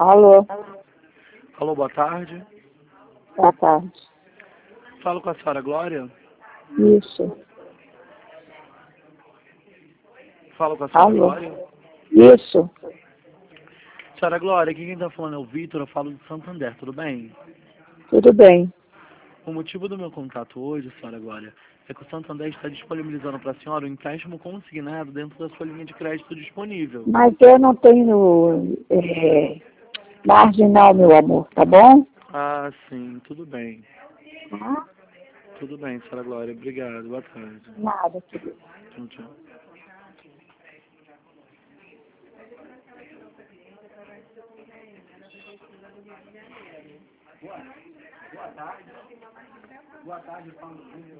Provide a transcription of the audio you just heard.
Alô, Alô, boa tarde. boa tarde. Falo com a senhora Glória. Isso. Falo com a senhora Alô. Glória. Isso. Senhora Glória, aqui quem está falando é o Vitor, eu falo de Santander, tudo bem? Tudo bem. O motivo do meu contato hoje, senhora Glória, é que o Santander está disponibilizando para a senhora um empréstimo consignado dentro da sua linha de crédito disponível. Mas eu não tenho marginal, meu amor, tá bom? Ah, sim, tudo bem. Tá? Tudo bem, senhora Glória, obrigado, boa tarde. Nada, querido. Tchau, tchau.